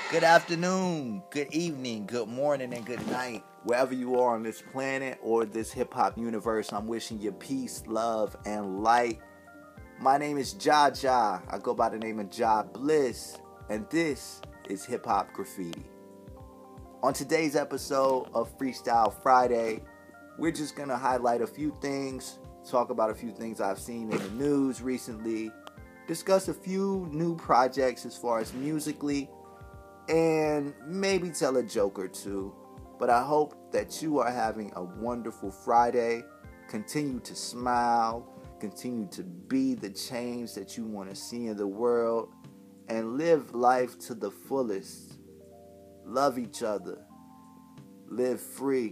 Good afternoon, good evening, good morning, and good night. Wherever you are on this planet or this hip-hop universe, I'm wishing you peace, love, and light. My name is Jaja. I go by the name of Ja Bliss, and this is Hip Hop Graffiti. On today's episode of Freestyle Friday, we're just going to highlight a few things, talk about a few things I've seen in the news recently, discuss a few new projects as far as musically, and maybe tell a joke or two. But I hope that you are having a wonderful Friday. Continue to smile. Continue to be the change that you want to see in the world. And live life to the fullest. Love each other. Live free.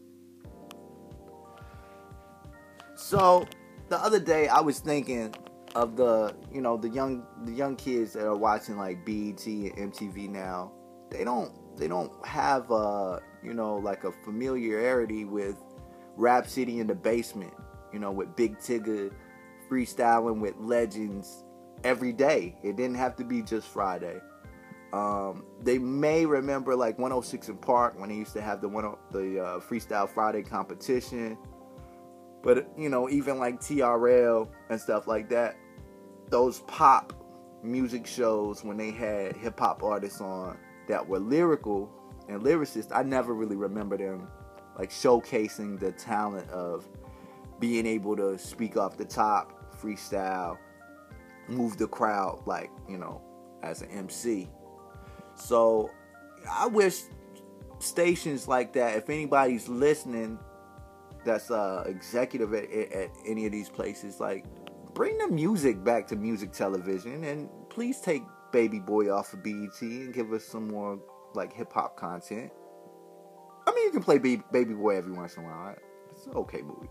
So, the other day I was thinking of the young kids that are watching like BET and MTV now. They don't have like a familiarity with Rap City in the Basement, with Big Tigger freestyling with legends every day. It didn't have to be just Friday. They may remember like 106 in Park when they used to have the Freestyle Friday competition. But even like TRL and stuff like that, those pop music shows when they had hip hop artists on that were lyrical and lyricists, I never really remember them like showcasing the talent of being able to speak off the top, freestyle, move the crowd like, as an MC. So I wish stations like that, if anybody's listening that's executive at any of these places, like, bring the music back to music television, and please take Baby Boy off of BET and give us some more like hip hop content. I mean, you can play Baby Boy every once in a while. It's an okay movie.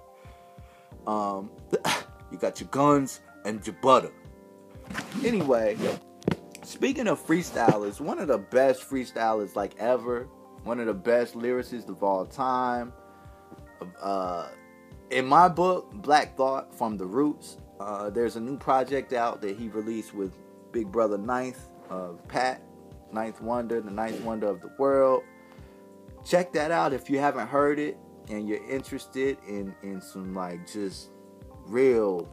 You got your guns and your butter. Anyway, speaking of freestylers, one of the best freestylers like ever, one of the best lyricists of all time. In my book, Black Thought from the Roots, there's a new project out that he released with Big Brother Ninth of Pat, Ninth Wonder, the Ninth Wonder of the world. Check that out if you haven't heard it and you're interested in some like just real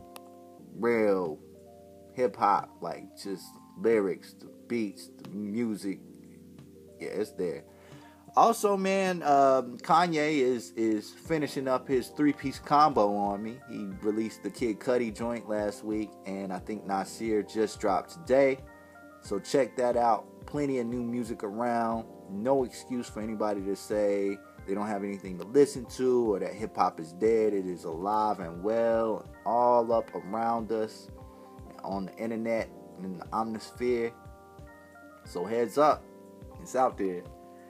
hip hop, like just lyrics, the beats, the music. Yeah, it's there. Also, man, Kanye is finishing up his 3-piece combo on me. He released the Kid Cudi joint last week, and I think Nasir just dropped today. So check that out. Plenty of new music around. No excuse for anybody to say they don't have anything to listen to or that hip-hop is dead. It is alive and well, all up around us on the internet and in the omnisphere. So heads up. It's out there.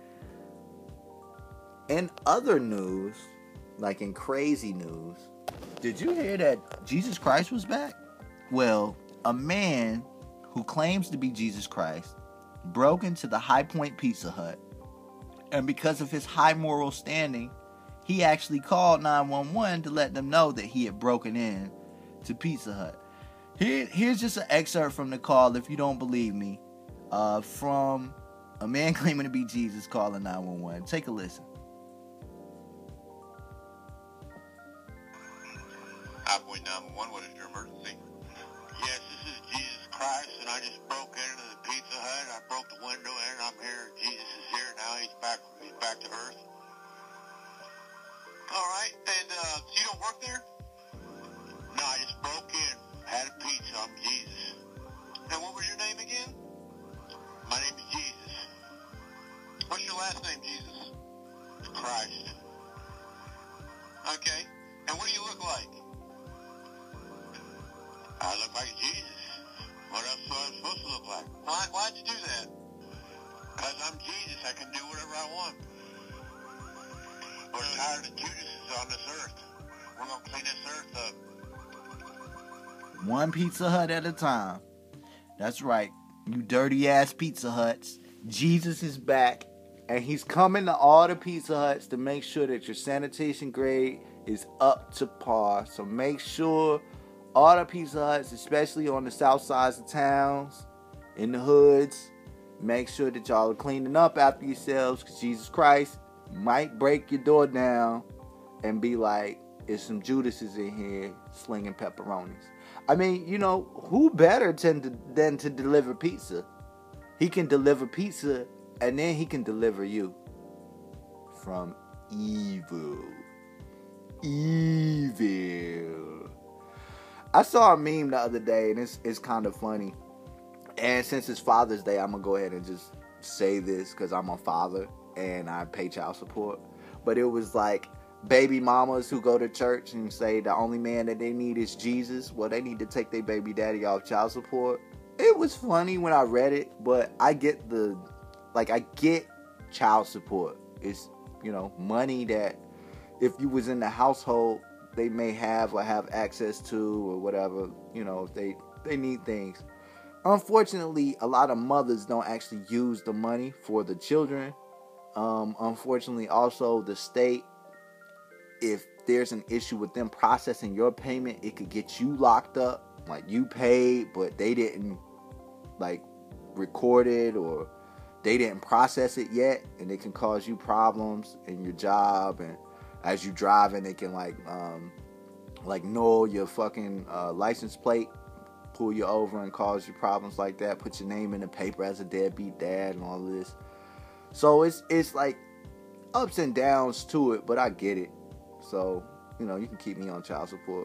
In other news, like in crazy news, did you hear that Jesus Christ was back? Well, a man who claims to be Jesus Christ broke into the High Point Pizza Hut, and because of his high moral standing, he actually called 911 to let them know that he had broken in to Pizza Hut. Here's just an excerpt from the call, if you don't believe me, from a man claiming to be Jesus calling 911. Take a listen. Highway 911, what is your emergency? Yes, this is Jesus Christ, and I just broke into the Pizza Hut. I broke the window in, I'm here. Jesus is here now. He's back to earth. All right, and so you don't work there? No, I just broke in, had a pizza. I'm Jesus. And what was your name again? My name is Jesus. What's your last name, Jesus? Christ. Okay, and what do you look like? I look like Jesus. What else am I supposed to look like? Why'd you do that? Because I'm Jesus. I can do whatever I want. We're tired of Judas on this earth. We're going to clean this earth up. One Pizza Hut at a time. That's right. You dirty ass Pizza Huts. Jesus is back. And he's coming to all the Pizza Huts to make sure that your sanitation grade is up to par. So make sure all the Pizza Huts, especially on the south sides of towns, in the hoods, make sure that y'all are cleaning up after yourselves, because Jesus Christ might break your door down and be like, there's some Judases in here slinging pepperonis. I mean, who better than to deliver pizza? He can deliver pizza, and then he can deliver you from evil. Evil. I saw a meme the other day, and it's kind of funny. And since it's Father's Day, I'm going to go ahead and just say this, because I'm a father and I pay child support. But it was like baby mamas who go to church and say the only man that they need is Jesus. Well, they need to take their baby daddy off child support. It was funny when I read it, but I get I get child support. It's, money that if you was in the household, they may have or have access to or whatever, if they need things. Unfortunately, a lot of mothers don't actually use the money for the children. Unfortunately, also the state, if there's an issue with them processing your payment, it could get you locked up. Like, you paid, but they didn't record it, or they didn't process it yet, and it can cause you problems in your job. And as you driving, it can null your fucking license plate, pull you over and cause you problems like that, put your name in the paper as a deadbeat dad and all of this. So it's like ups and downs to it, but I get it. So, you can keep me on child support.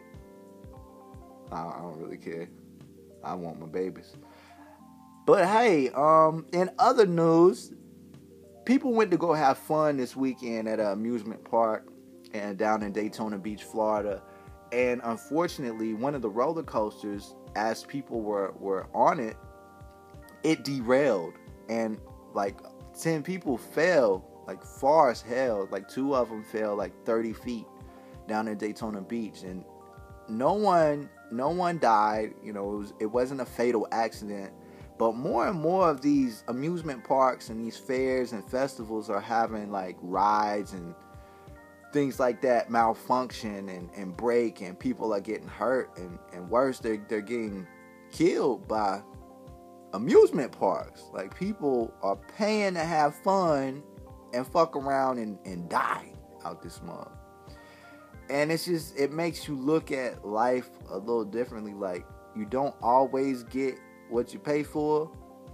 I don't really care. I want my babies. But hey, in other news, people went to go have fun this weekend at an amusement park and down in Daytona Beach, Florida. And unfortunately, one of the roller coasters, as people were on it, it derailed. And 10 people fell, far as hell. 2 of them fell 30 feet down in Daytona Beach. And no one died. It wasn't a fatal accident. But more and more of these amusement parks and these fairs and festivals are having rides and things like that malfunction and break, and people are getting hurt, and worse, they're getting killed by amusement parks. People are paying to have fun and fuck around and die out this mug. And it makes you look at life a little differently. You don't always get what you pay for,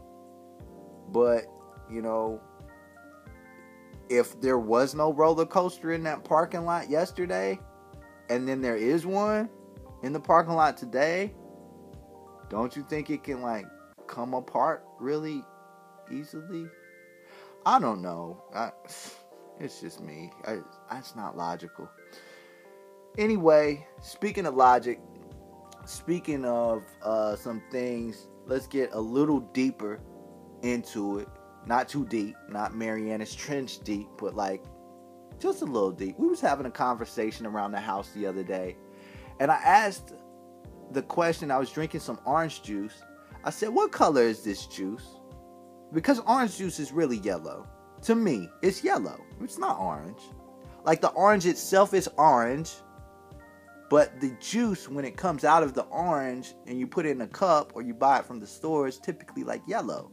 but if there was no roller coaster in that parking lot yesterday, and then there is one in the parking lot today, don't you think it can come apart really easily? I don't know. It's just me. It's not logical. Anyway, speaking of logic, speaking of some things, let's get a little deeper into it. Not too deep, not Mariana's Trench deep, but just a little deep. We was having a conversation around the house the other day, and I asked the question. I was drinking some orange juice. I said, what color is this juice? Because orange juice is really yellow. To me, it's yellow. It's not orange. The orange itself is orange, but the juice, when it comes out of the orange and you put it in a cup or you buy it from the store, is typically yellow.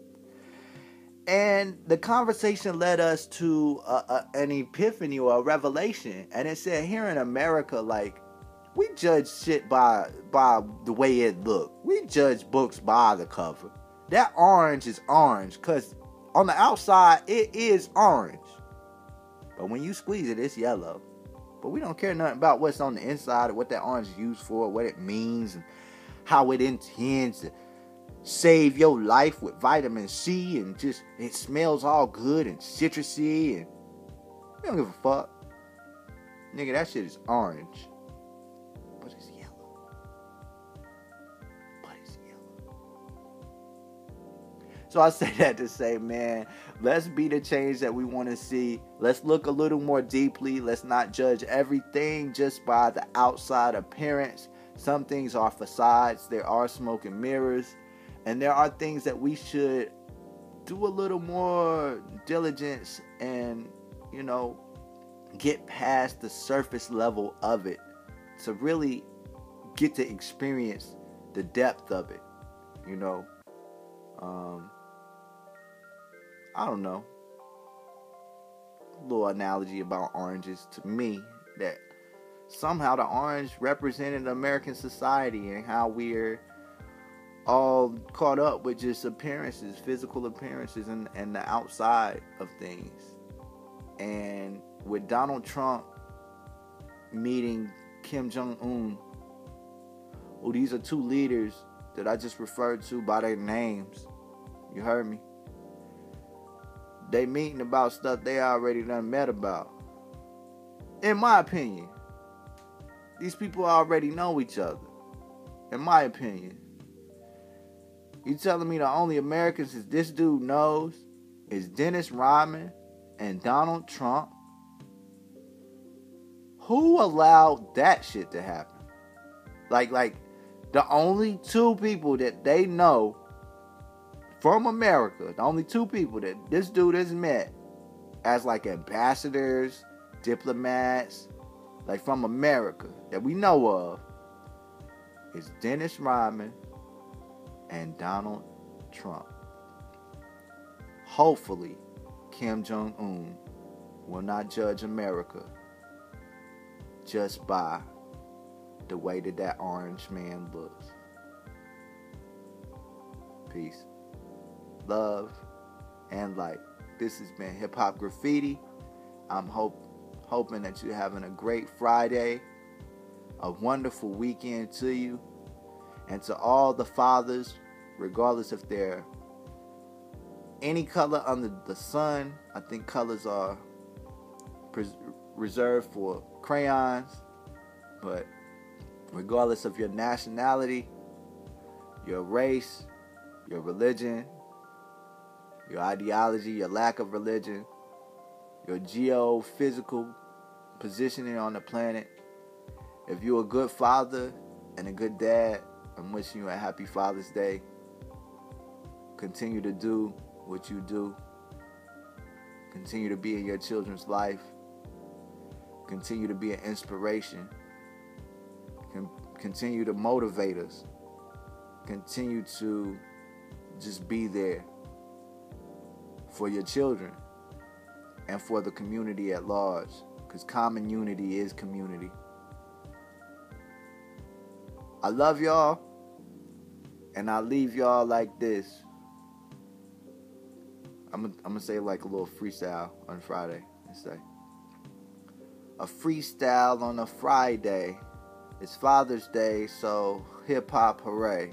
And the conversation led us to an epiphany or a revelation. And it said, here in America, we judge shit by the way it look. We judge books by the cover. That orange is orange because on the outside, it is orange. But when you squeeze it, it's yellow. But we don't care nothing about what's on the inside, or what that orange is used for, what it means, and how it intends to save your life with vitamin C, and just it smells all good and citrusy, and we don't give a fuck. Nigga, that shit is orange, but it's yellow. So I say that to say, man, let's be the change that we want to see. Let's look a little more deeply. Let's not judge everything just by the outside appearance. Some things are facades. There are smoke and mirrors. And there are things that we should do a little more diligence and, get past the surface level of it to really get to experience the depth of it, I don't know, little analogy about oranges to me, that somehow the orange represented American society and how we're all caught up with just appearances, physical appearances, and the outside of things. And with Donald Trump meeting Kim Jong-un, well, these are two leaders that I just referred to by their names. You heard me? They meeting about stuff they already done met about. In my opinion, these people already know each other. In my opinion. You telling me the only Americans that this dude knows is Dennis Rodman and Donald Trump? Who allowed that shit to happen? Like the only two people that they know from America, the only two people that this dude has met as like ambassadors, diplomats, like from America that we know of, is Dennis Rodman and Donald Trump. Hopefully, Kim Jong-un will not judge America just by the way that orange man looks. Peace, love, and light. This has been Hip Hop Graffiti. I'm hoping that you're having a great Friday, a wonderful weekend to you, and to all the fathers, regardless if they're any color under the sun. I think colors are reserved for crayons, but regardless of your nationality, your race, your religion, your ideology, your lack of religion, your geophysical positioning on the planet, if you're a good father and a good dad, I'm wishing you a happy Father's Day. Continue to do what you do. Continue to be in your children's life. Continue to be an inspiration. Continue to motivate us. Continue to just be there for your children and for the community at large, because common unity is community. I love y'all, and I leave y'all like this. I'm gonna say like a little freestyle on Friday. Let's say a freestyle on a Friday. It's Father's Day, so hip hop, hooray!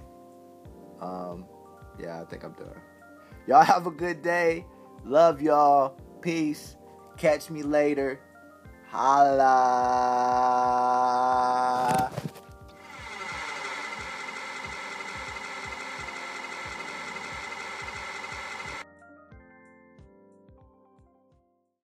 Yeah, I think I'm done. Y'all have a good day. Love y'all. Peace. Catch me later. Holla.